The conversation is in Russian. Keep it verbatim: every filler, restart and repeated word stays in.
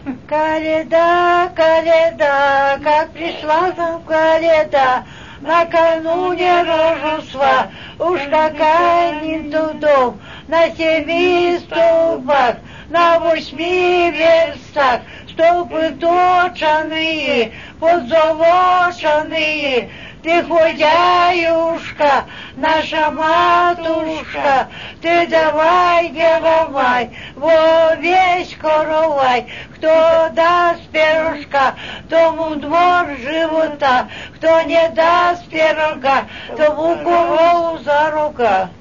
Коляда, коляда, как пришла нам коляда, накануне Рождества, уж какая не дом, на семи столбах, на восьми верстах, столбы точаные, позолоченные, ты худяюшка, наша матушка, ты давай, девамай, во весь коровай, кто даст пирожка, тому двор живота, кто не даст пирога, тому корову за рога.